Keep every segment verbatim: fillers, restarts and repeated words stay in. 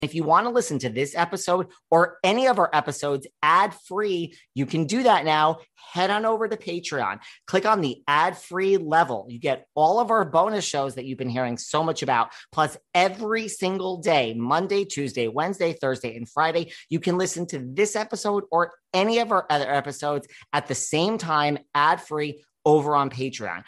If you want to listen to this episode or any of our episodes ad-free, you can do that now. Head on over to Patreon. Click on the ad-free level. You get all of our bonus shows that you've been hearing so much about. Plus, every single day, Monday, Tuesday, Wednesday, Thursday, and Friday, you can listen to this episode or any of our other episodes at the same time, ad-free, over on Patreon.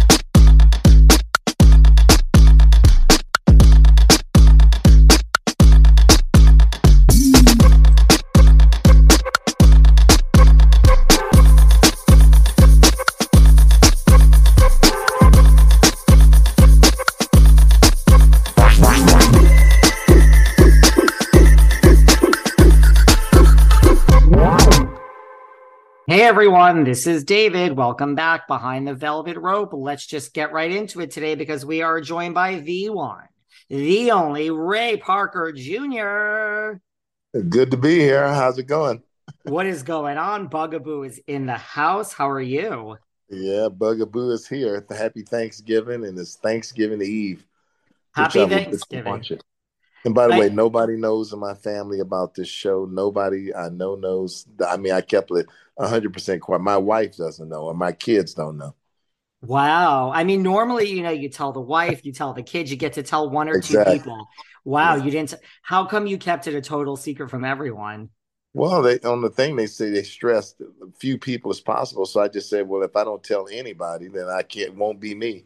Hey everyone, this is David. Welcome back behind the velvet rope. Let's just get right into it today because we are joined by the one, the only Ray Parker Junior Good to be here. How's it going? What is going on? Bugaboo is in the house. How are you? Yeah, Bugaboo is here. Happy Thanksgiving, and it's Thanksgiving Eve, Happy whichever which you Thanksgiving. watch it. And by the way, I, nobody knows in my family about this show. Nobody I know knows. I mean, I kept it one hundred percent quiet. My wife doesn't know, and my kids don't know. wow. I mean, normally, you know, you tell the wife, you tell the kids, you get to tell one or two Exactly. people. Wow, Yeah. you didn't. How come you kept it a total secret from everyone? Well, they on the thing they say they stressed a few people as possible. So I just said, well, if I don't tell anybody, then I can't. Won't be me.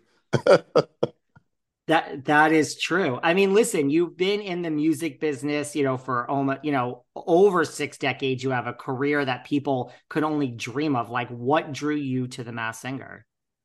That that is true. I mean, listen, you've been in the music business, you know, for almost, you know, over six decades. You have a career that people could only dream of. Like, what drew you to The Masked Singer?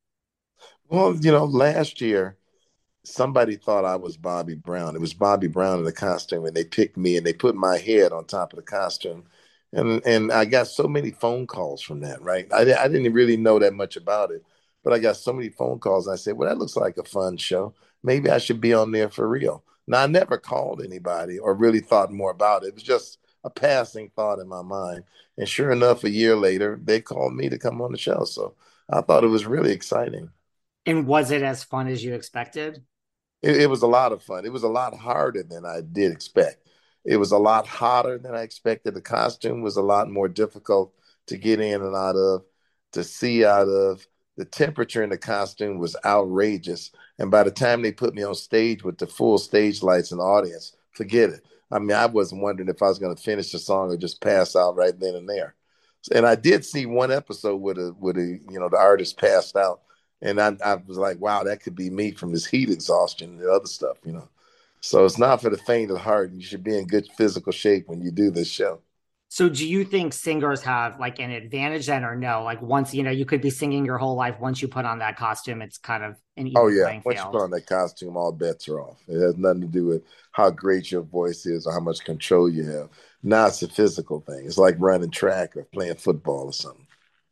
Well, you know, last year somebody thought I was Bobby Brown. It was Bobby Brown in the costume, and they picked me and they put my head on top of the costume. And and I got so many phone calls from that, right? I, I didn't really know that much about it, but I got so many phone calls. And I said, well, that looks like a fun show. Maybe I should be on there for real. Now, I never called anybody or really thought more about it. It was just a passing thought in my mind. And sure enough, a year later, they called me to come on the show. So I thought it was really exciting. And was it as fun as you expected? It, it was a lot of fun. It was a lot harder than I did expect. It was a lot hotter than I expected. The costume was a lot more difficult to get in and out of, to see out of. The temperature in the costume was outrageous. And by the time they put me on stage with the full stage lights and audience, forget it. I mean, I wasn't wondering if I was going to finish the song or just pass out right then and there. And I did see one episode where the, where the you know, the artist passed out. And I, I was like, wow, that could be me from this heat exhaustion and the other stuff, you know. So it's not for the faint of heart. You should be in good physical shape when you do this show. So do you think singers have like an advantage then or no? Like once, you know, you could be singing your whole life. Once you put on that costume, it's kind of an Oh even yeah, playing once you put field. on that costume, all bets are off. It has nothing to do with how great your voice is or how much control you have. Now it's a physical thing. It's like running track or playing football or something.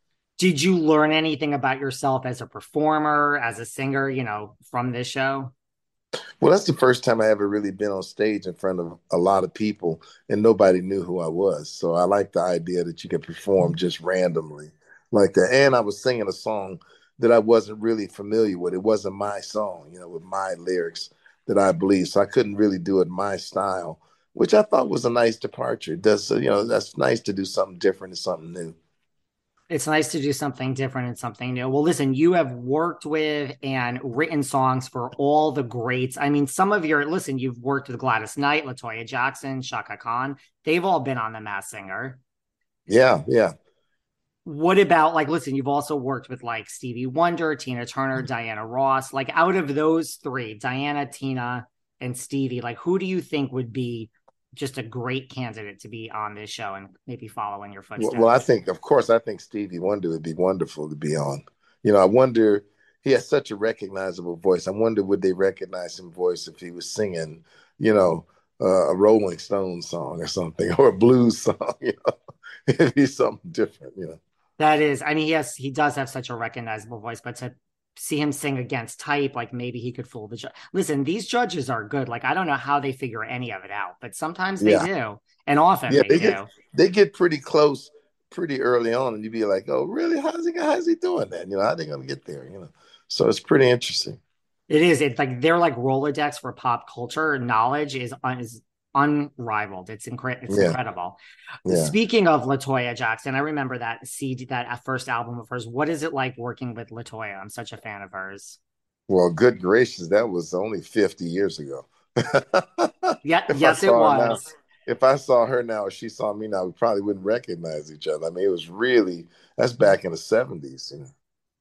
Did you learn anything about yourself as a performer, as a singer, you know, from this show? Well, that's the first time I ever really been on stage in front of a lot of people and nobody knew who I was. So I like the idea that you can perform just randomly like that. And I was singing a song that I wasn't really familiar with. It wasn't my song, you know, with my lyrics that I believe. So I couldn't really do it my style, which I thought was a nice departure. It does, you know, that's nice to do something different and something new. It's nice to do something different and something new. Well, listen, you have worked with and written songs for all the greats. I mean, some of your, listen, you've worked with Gladys Knight, LaToya Jackson, Shaka Khan. They've all been on The Masked Singer. Yeah, yeah. What about, like, listen, you've also worked with like Stevie Wonder, Tina Turner, Diana Ross. Like, out of those three, Diana, Tina, and Stevie, like, who do you think would be just a great candidate to be on this show and maybe follow in your Well, well, I footsteps? think, of course, I think Stevie Wonder would be wonderful to be on. You know, I wonder, he has such a recognizable voice. I wonder would they recognize him voice if he was singing, you know, uh, a Rolling Stones song or something, or a blues song. You know, it'd be something different. You know. That is, I mean, yes, he does have such a recognizable voice, but to see him sing against type, like maybe he could fool the judge. Listen, these judges are good. Like, I don't know how they figure any of it out, but sometimes they Yeah, do, and often yeah. they They get do. they get pretty close pretty early on, and you'd be like, "Oh, really? How's he how's he doing that? You know, how they gonna get there? You know." So it's pretty interesting. It is. It's like they're like Rolodex for pop culture knowledge is is unrivaled. It's incre- it's Yeah. incredible. Yeah. Speaking of LaToya Jackson, I remember that C D, that first album of hers. What is it like working with LaToya? I'm such a fan of hers. Well, good gracious, that was only fifty years ago. Yeah, If I yes, it saw her now, was. if I saw her now or she saw me now, we probably wouldn't recognize each other. I mean, it was really, that's back in the seventies, you know,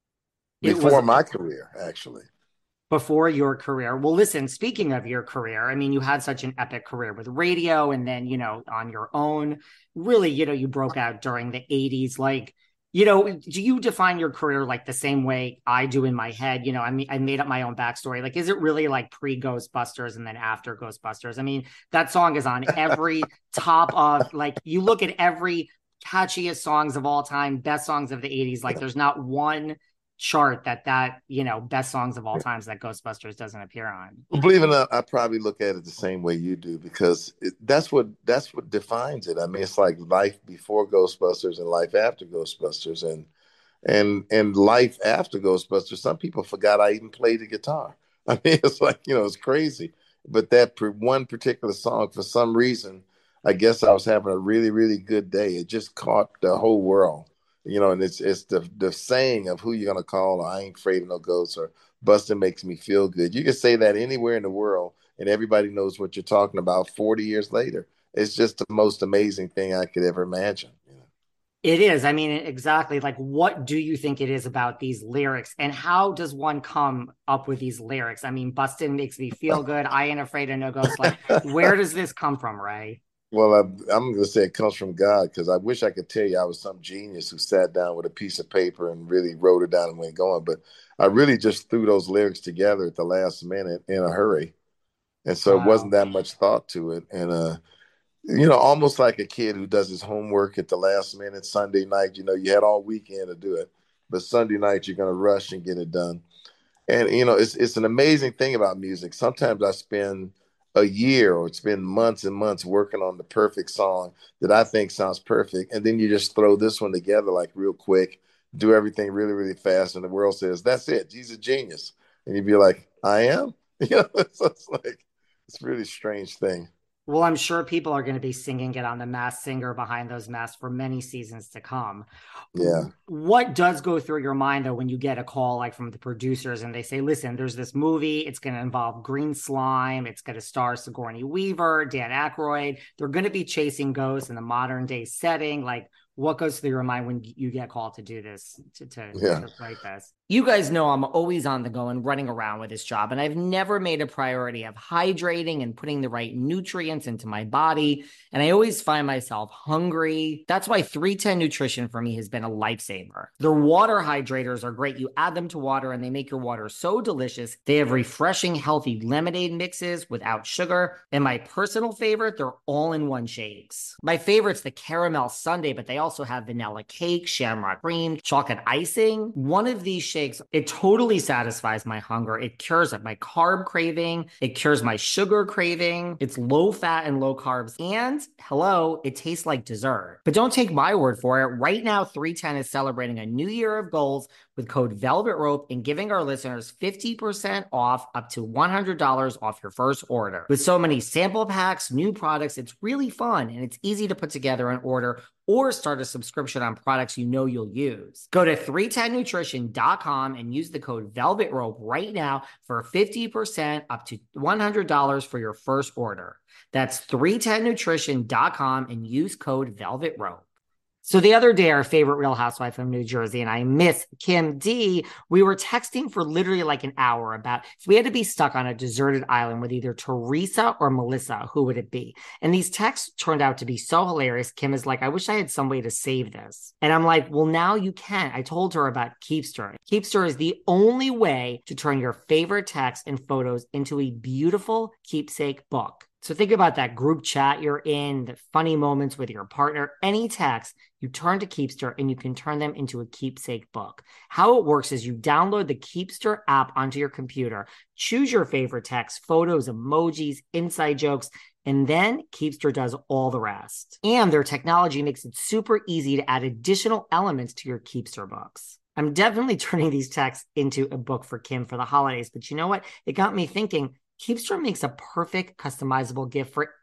It was before my career, actually. before your career. Well, listen, speaking of your career, I mean, you had such an epic career with radio and then, you know, on your own. Really, you know, you broke out during the eighties. Like, you know, do you define your career like the same way I do in my head? You know, I mean, I made up my own backstory. Like, is it really like pre Ghostbusters and then after Ghostbusters? I mean, that song is on every top of, like, you look at every catchiest songs of all time, best songs of the eighties. Like, there's not one chart that that you know best songs of all times that Ghostbusters doesn't appear on. Well, believe it or not, I probably look at it the same way you do because it, that's what that's what defines it. I mean, it's like life before Ghostbusters and life after Ghostbusters, and and and life after Ghostbusters. Some people forgot I even played the guitar. I mean, it's like you know, it's crazy. But that per, one particular song, for some reason, I guess I was having a really really good day. It just caught the whole world, you know. And it's it's the the saying of who you're gonna call. Or, I ain't afraid of no ghosts, or Bustin' makes me feel good. You can say that anywhere in the world, and everybody knows what you're talking about forty years later. It's just the most amazing thing I could ever imagine. You know? It is. I mean, exactly. Like, what do you think it is about these lyrics, and how does one come up with these lyrics? I mean, Bustin' makes me feel good. I ain't afraid of no ghosts. Like, where does this come from, Ray? Well, I, I'm going to say it comes from God because I wish I could tell you I was some genius who sat down with a piece of paper and really wrote it down and went going. But I really just threw those lyrics together at the last minute in a hurry. And so it wasn't Wow. that much thought to it. And, uh, you know, almost like a kid who does his homework at the last minute Sunday night. You know, you had all weekend to do it, but Sunday night you're going to rush and get it done. And you know, it's it's an amazing thing about music. Sometimes I spend a year or spend months and months working on the perfect song that I think sounds perfect, and then you just throw this one together like real quick, do everything really really fast, and the world says that's it. He's a genius, and you'd be like, I am. You know, so it's like it's a really strange thing. Well, I'm sure people are going to be singing it on the Masked Singer behind those masks for many seasons to come. Yeah. What does go through your mind, though, when you get a call like from the producers and they say, listen, there's this movie, it's going to involve green slime, it's going to star Sigourney Weaver, Dan Aykroyd, they're going to be chasing ghosts in a modern day setting. Like, what goes through your mind when you get called to do this, to, to, Yeah. to write this? You guys know I'm always on the go and running around with this job, and I've never made a priority of hydrating and putting the right nutrients into my body. And I always find myself hungry. That's why three ten Nutrition for me has been a lifesaver. Their water hydrators are great. You add them to water and they make your water so delicious. They have refreshing, healthy lemonade mixes without sugar. And my personal favorite, they're all-in-one shakes. My favorite's the caramel sundae, but they also have vanilla cake, shamrock cream, chocolate icing. One of these shakes, it totally satisfies my hunger. It cures my carb craving. It cures my sugar craving. It's low fat and low carbs. And hello, it tastes like dessert. But don't take my word for it. Right now, three ten is celebrating a new year of goals with code Velvet Rope and giving our listeners fifty percent off up to one hundred dollars off your first order. With so many sample packs, new products, it's really fun and it's easy to put together an order or start a subscription on products you know you'll use. Go to three ten nutrition dot com and use the code Velvet Rope right now for fifty percent up to one hundred dollars for your first order. That's three ten nutrition dot com and use code Velvet Rope. So the other day, our favorite Real Housewife of New Jersey and I, Miss Kim D, we were texting for literally like an hour about if we had to be stuck on a deserted island with either Teresa or Melissa, who would it be? And these texts turned out to be so hilarious. Kim is like, I wish I had some way to save this. And I'm like, well, now you can. I told her about Keepster. Keepster is the only way to turn your favorite texts and photos into a beautiful keepsake book. So think about that group chat you're in, the funny moments with your partner, any text, you turn to Keepster and you can turn them into a keepsake book. How it works is you download the Keepster app onto your computer, choose your favorite text, photos, emojis, inside jokes, and then Keepster does all the rest. And their technology makes it super easy to add additional elements to your Keepster books. I'm definitely turning these texts into a book for Kim for the holidays, but you know what? It got me thinking, Keepster makes a perfect customizable gift for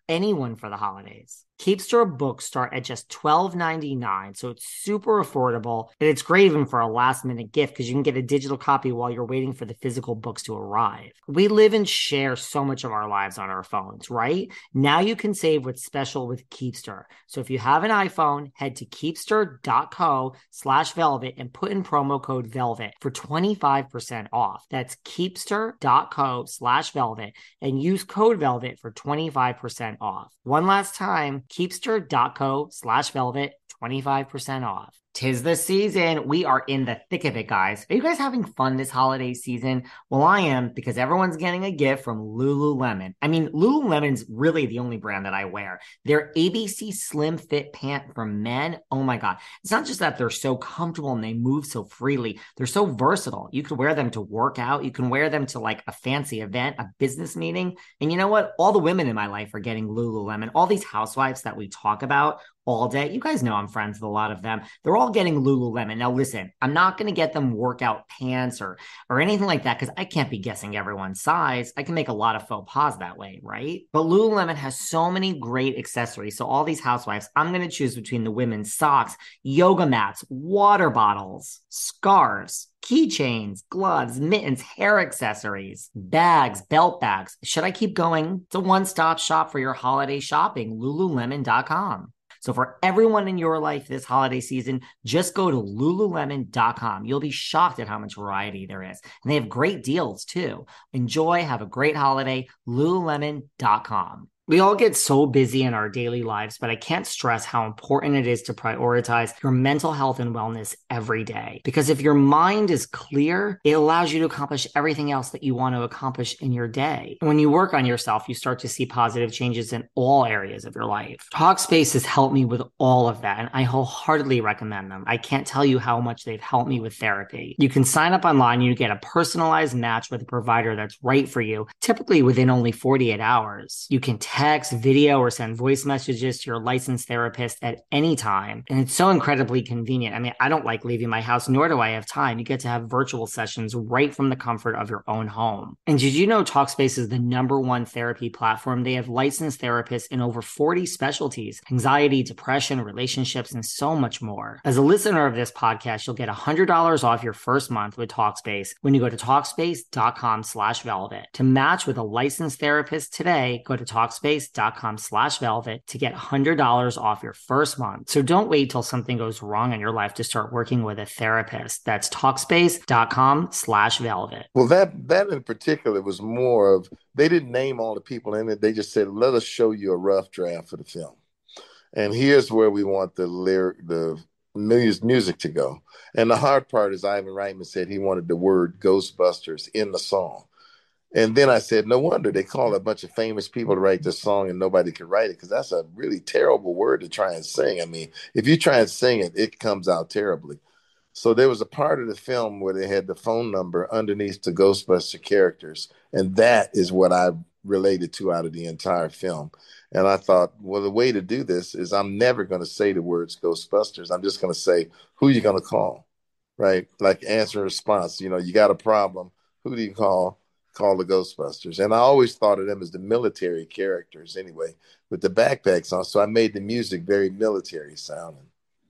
anyone for the holidays. Keepster books start at just twelve ninety-nine, so it's super affordable, and it's great even for a last minute gift because you can get a digital copy while you're waiting for the physical books to arrive. We live and share so much of our lives on our phones, right? Now you can save what's special with Keepster. So if you have an iPhone, head to keepster.co slash velvet and put in promo code velvet for twenty-five percent off. That's keepster.co slash velvet and use code velvet for twenty-five percent off. One last time, keepster.co slash velvet, twenty-five percent off. Tis the season. We are in the thick of it, guys. Are you guys having fun this holiday season? Well, I am, because everyone's getting a gift from Lululemon. I mean, Lululemon's really the only brand that I wear. Their A B C Slim Fit pant for men, oh my God. It's not just that they're so comfortable and they move so freely. They're so versatile. You can wear them to work out. You can wear them to like a fancy event, a business meeting. And you know what? All the women in my life are getting Lululemon. All these housewives that we talk about all day. You guys know I'm friends with a lot of them. They're all getting Lululemon. Now, listen, I'm not going to get them workout pants or or anything like that because I can't be guessing everyone's size. I can make a lot of faux pas that way, right? But Lululemon has so many great accessories. So all these housewives, I'm going to choose between the women's socks, yoga mats, water bottles, scarves, keychains, gloves, mittens, hair accessories, bags, belt bags. Should I keep going? It's a one-stop shop for your holiday shopping, lululemon dot com. So for everyone in your life this holiday season, just go to lululemon dot com. You'll be shocked at how much variety there is. And they have great deals too. Enjoy, have a great holiday, lululemon dot com. We all get so busy in our daily lives, but I can't stress how important it is to prioritize your mental health and wellness every day. Because if your mind is clear, it allows you to accomplish everything else that you want to accomplish in your day. When you work on yourself, you start to see positive changes in all areas of your life. Talkspace has helped me with all of that, and I wholeheartedly recommend them. I can't tell you how much they've helped me with therapy. You can sign up online, you get a personalized match with a provider that's right for you, typically within only forty-eight hours. You can text, video, or send voice messages to your licensed therapist at any time. And it's so incredibly convenient. I mean, I don't like leaving my house, nor do I have time. You get to have virtual sessions right from the comfort of your own home. And did you know Talkspace is the number one therapy platform? They have licensed therapists in over forty specialties: anxiety, depression, relationships, and so much more. As a listener of this podcast, you'll get one hundred dollars off your first month with Talkspace when you go to talkspace.com slash velvet. To match with a licensed therapist today, go to Talkspace dot com slash velvet to get one hundred dollars off your first month. So don't wait till something goes wrong in your life to start working with a therapist. That's talkspace.com slash velvet. Well, that that in particular was more of, they didn't name all the people in it. They just said, let us show you a rough draft for the film. And here's where we want the lyric, the music to go. And the hard part is Ivan Reitman said he wanted the word Ghostbusters in the song. And then I said, no wonder they call a bunch of famous people to write this song and nobody could write it, because that's a really terrible word to try and sing. I mean, if you try and sing it, it comes out terribly. So there was a part of the film where they had the phone number underneath the Ghostbuster characters. And that is what I related to out of the entire film. And I thought, well, the way to do this is I'm never going to say the words Ghostbusters. I'm just going to say, who you going to call, right? Like answer and response. You know, you got a problem. Who do you call? Call the Ghostbusters. And I always thought of them as the military characters anyway, with the backpacks on. So I made the music very military sounding.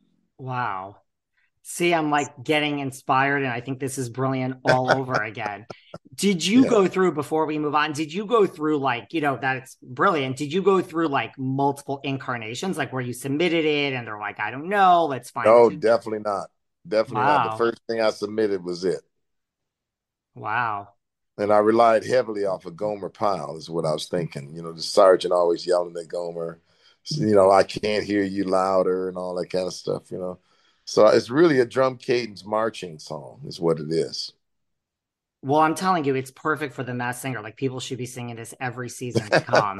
Wow. See, I'm like getting inspired, and I think this is brilliant all over again. Did you yeah. go through, before we move on, did you go through like, you know, that's brilliant. Did you go through like multiple incarnations, like where you submitted it and they're like, I don't know, let's find No, it? definitely not. Definitely wow. not. The first thing I submitted was it. Wow. And I relied heavily off of Gomer Pyle, is what I was thinking. You know, the sergeant always yelling at Gomer, you know, I can't hear you louder and all that kind of stuff, you know. So it's really a drum cadence marching song is what it is. Well, I'm telling you, it's perfect for the Masked Singer. Like, people should be singing this every season to come.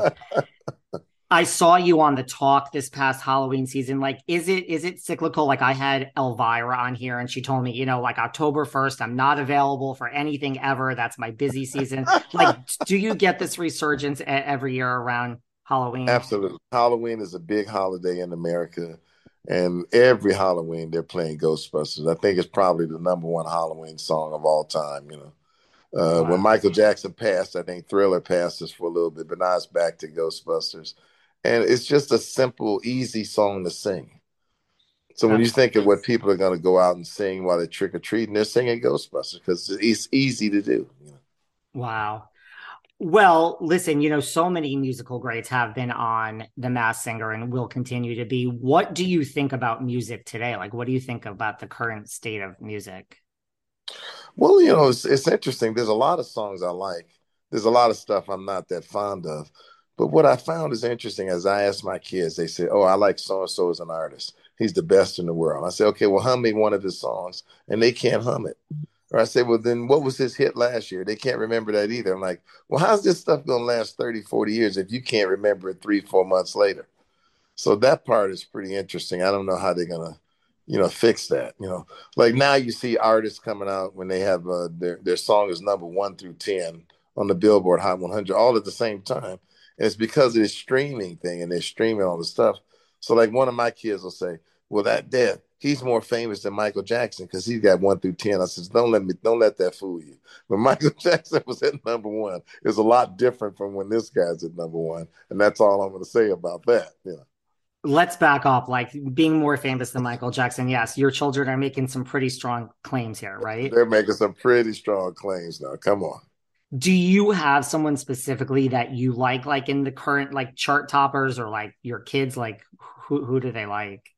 I saw you on the talk this past Halloween season. Like, is it is it cyclical? Like, I had Elvira on here and she told me, you know, like October first, I'm not available for anything ever. That's my busy season. Like, do you get this resurgence every year around Halloween? Absolutely. Halloween is a big holiday in America. And every Halloween, they're playing Ghostbusters. I think it's probably the number one Halloween song of all time, you know. Uh, wow. When Michael Jackson passed, I think Thriller passed us for a little bit, but now it's back to Ghostbusters. And it's just a simple, easy song to sing. So when you That's think of what people are going to go out and sing while they're trick or treating, they're singing Ghostbusters because it's easy to do. You know? wow. Well, listen, you know, so many musical greats have been on The Masked Singer and will continue to be. What do you think about music today? Like, what do you think about the current state of music? Well, you know, it's, it's interesting. There's a lot of songs I like. There's a lot of stuff I'm not that fond of. But what I found is interesting as I asked my kids, they said, "Oh, I like so and so as an artist. He's the best in the world." I said, "Okay, well, hum me one of his songs," and they can't hum it. Or I say, "Well, then what was his hit last year?" They can't remember that either. I'm like, "Well, how's this stuff going to last thirty, forty years if you can't remember it three, four months later?" So that part is pretty interesting. I don't know how they're going to, you know, fix that. You know, like now you see artists coming out when they have uh, their, their song is number one through ten on the Billboard Hot one hundred all at the same time. And it's because of this streaming thing and they're streaming all the stuff. So like one of my kids will say, well, that dead, he's more famous than Michael Jackson because he's got one through ten. I says, don't let me, don't let that fool you. But Michael Jackson was at number one. It's a lot different from when this guy's at number one. And that's all I'm going to say about that. You know. Let's back up. Like being more famous than Michael Jackson. Yes, your children are making some pretty strong claims here, right? They're making some pretty strong claims now. Come on. Do you have someone specifically that you like, like in the current like chart toppers or like your kids? Like who who do they like?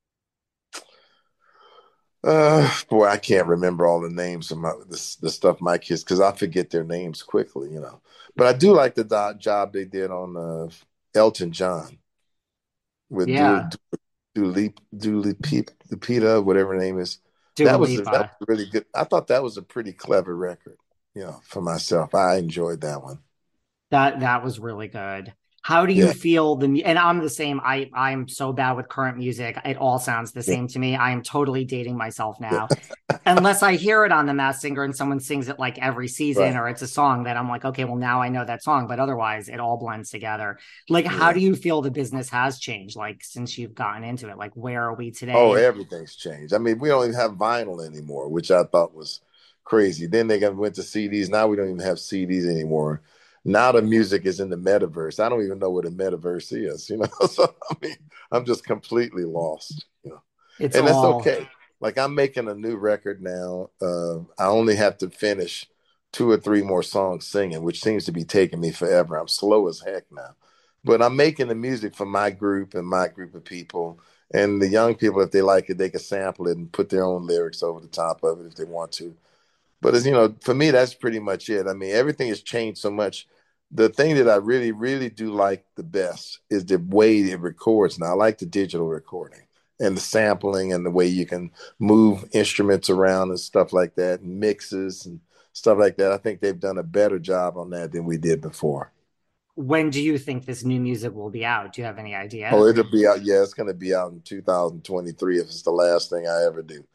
Uh, boy, I can't remember all the names of my the, the stuff my kids because I forget their names quickly, you know. But I do like the do- job they did on uh, Elton John with Dua Yeah, Dua Dua Lupita, whatever her name is. Dua That was a, that Lipa. was really good. I thought that was a pretty clever record, you know, for myself. I enjoyed that one. That that was really good. How do you Yeah, feel the and I'm the same. I I'm so bad with current music. It all sounds the yeah, same to me. I am totally dating myself yeah. now. Unless I hear it on The Masked Singer and someone sings it like every season Right. or it's a song that I'm like, okay, well now I know that song, but otherwise it all blends together. Like how Yeah. do you feel the business has changed like since you've gotten into it? Like where are we Oh, today? everything's changed. I mean, we don't even have vinyl anymore, which I thought was crazy. Then they got went to C Ds. Now we don't even have C Ds anymore. Now the music is in the metaverse. I don't even know what a metaverse is, you know. So I mean, I'm just completely lost, you know. It's And that's all okay. Like I'm making a new record now. Uh, I only have to finish two or three more songs singing, which seems to be taking me forever. I'm slow as heck now. But I'm making the music for my group and my group of people. And the young people, if they like it, they can sample it and put their own lyrics over the top of it if they want to. But as you know, for me, that's pretty much it. I mean, everything has changed so much. The thing that I really, really do like the best is the way it records now. I like the digital recording and the sampling and the way you can move instruments around and stuff like that, and mixes and stuff like that. I think they've done a better job on that than we did before. when do you think this new music will be out? Do you have any Oh, idea? it'll be out. Yeah, it's going to be out in two thousand twenty-three if it's the last thing I ever do.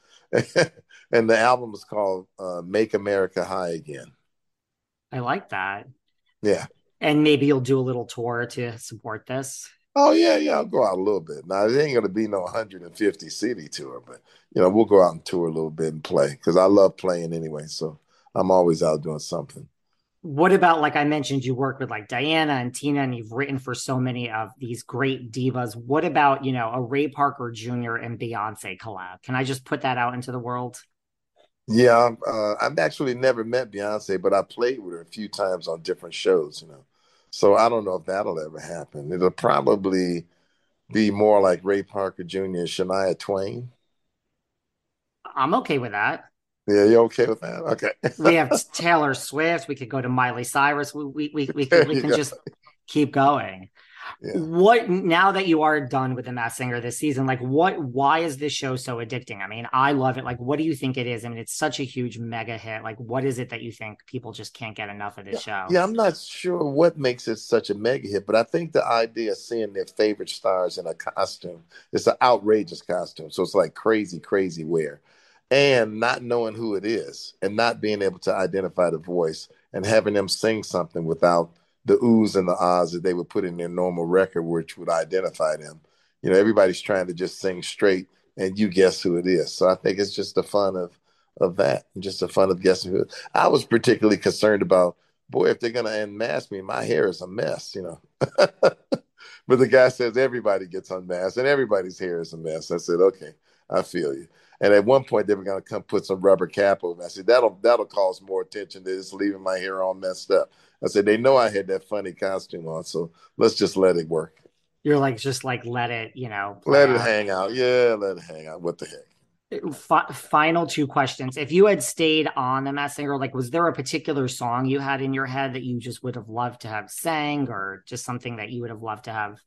And the album is called uh, Make America High Again. I like that. Yeah. And maybe you'll do a little tour to support this. Oh, yeah, yeah. I'll go out a little bit. Now, it ain't going to be no one hundred fifty city tour, but, you know, we'll go out and tour a little bit and play because I love playing anyway. So I'm always out doing something. What about, like I mentioned, you work with like Diana and Tina, and you've written for so many of these great divas. What about, you know, a Ray Parker Junior and Beyonce collab? Can I just put that out into the world? Yeah, uh, I've actually never met Beyonce, but I played with her a few times on different shows, you know. So I don't know if that'll ever happen. It'll probably be more like Ray Parker Junior and Shania Twain. I'm okay with that. Yeah, you okay with that? Okay. We have Taylor Swift. We could go to Miley Cyrus. We we we, we can There we you can go. just keep going. Yeah. What now that you are done with the Masked Singer this season, like what why is this show so addicting? I mean, I love it. Like, what do you think it is? I mean, it's such a huge mega hit. Like, what is it that you think people just can't get enough of this Yeah. show? Yeah, I'm not sure what makes it such a mega hit, but I think the idea of seeing their favorite stars in a costume, it's an outrageous costume. So it's like crazy, crazy wear. And not knowing who it is and not being able to identify the voice and having them sing something without the oohs and the ahs that they would put in their normal record, which would identify them. You know, everybody's trying to just sing straight and you guess who it is. So I think it's just the fun of of that, and just the fun of guessing who. I was particularly concerned about, boy, if they're gonna unmask me, my hair is a mess, you know. But the guy says everybody gets unmasked and everybody's hair is a mess. I said, okay, I feel you. And at one point they were going to come put some rubber cap over me. I said, that'll that'll cause more attention than just leaving my hair all messed up. I said, they know I had that funny costume on, so let's just let it work. You're like, just like, let it, you know. Let it out. hang out. Yeah, let it hang out. What the heck? F- final two questions. If you had stayed on The Masked Singer, like, was there a particular song you had in your head that you just would have loved to have sang, or just something that you would have loved to have?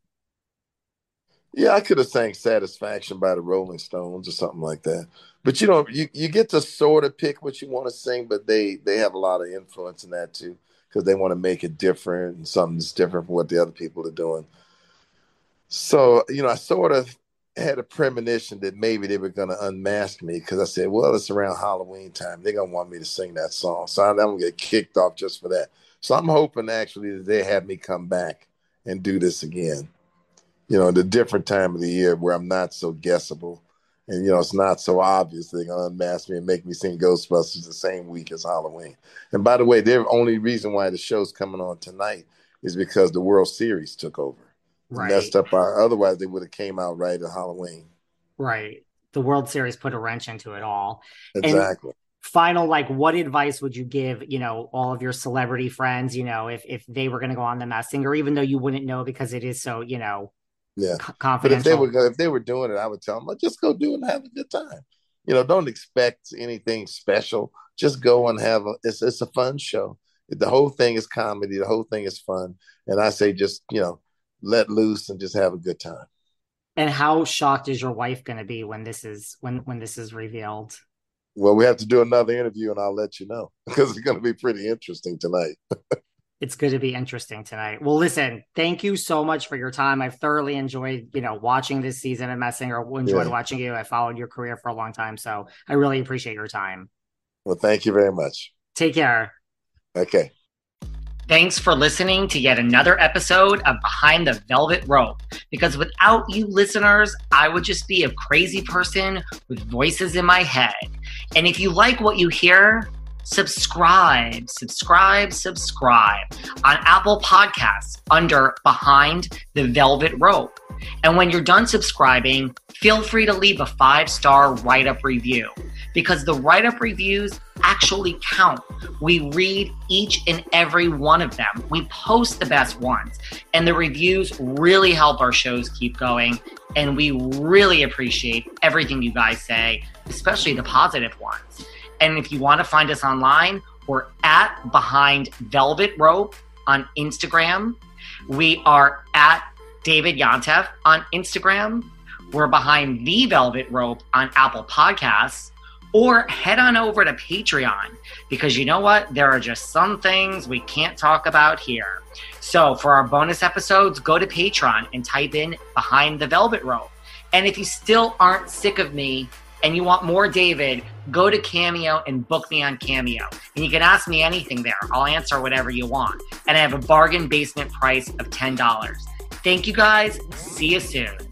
Yeah, I could have sang Satisfaction by the Rolling Stones or something like that. But you know, you, you get to sort of pick what you want to sing, but they, they have a lot of influence in that too, because they want to make it different and something that's different from what the other people are doing. So, you know, I sort of had a premonition that maybe they were going to unmask me because I said, well, it's around Halloween time. They're going to want me to sing that song. So I'm going to get kicked off just for that. So I'm hoping actually that they have me come back and do this again. You know, the different time of the year where I'm not so guessable. And, you know, it's not so obvious they're going to unmask me and make me sing Ghostbusters the same week as Halloween. And by the way, the only reason why the show's coming on tonight is because the World Series took over. Right. Messed up our, otherwise they would have came out right at Halloween. Right. The World Series put a wrench into it all. Exactly. And final, like, what advice would you give, you know, all of your celebrity friends, you know, if if they were going to go on The Masked Singer, even though you wouldn't know because it is so, you know, yeah, c- confidential. But if they were if they were doing it, I would tell them, well, just go do it and have a good time. You know, don't expect anything special. Just go and have a. It's it's a fun show. The whole thing is comedy. The whole thing is fun. And I say, just you know. let loose and just have a good time. And how shocked is your wife going to be when this is when when this is revealed? Well, we have to do another interview and I'll let you know because it's going to be pretty interesting tonight. It's going to be interesting tonight. Well, listen, thank you so much for your time. I've thoroughly enjoyed, you know, watching this season of Masked Singer. Enjoyed yeah. watching you. I followed your career for a long time, so I really appreciate your time. Well, thank you very much. Take care. Okay. Thanks for listening to yet another episode of Behind the Velvet Rope. Because without you listeners, I would just be a crazy person with voices in my head. And if you like what you hear, subscribe, subscribe, subscribe on Apple Podcasts under Behind the Velvet Rope. And when you're done subscribing, feel free to leave a five-star write-up review because the write-up reviews actually count. We read each and every one of them. We post the best ones, and the reviews really help our shows keep going, and we really appreciate everything you guys say, especially the positive ones. And if you want to find us online, we're at Behind Velvet Rope on Instagram. We are at David Yontef on Instagram. We're Behind the Velvet Rope on Apple Podcasts. Or head on over to Patreon because you know what? There are just some things we can't talk about here. So for our bonus episodes, go to Patreon and type in Behind the Velvet Rope. And if you still aren't sick of me and you want more David, go to Cameo and book me on Cameo. And you can ask me anything there. I'll answer whatever you want. And I have a bargain basement price of ten dollars. Thank you guys. See you soon.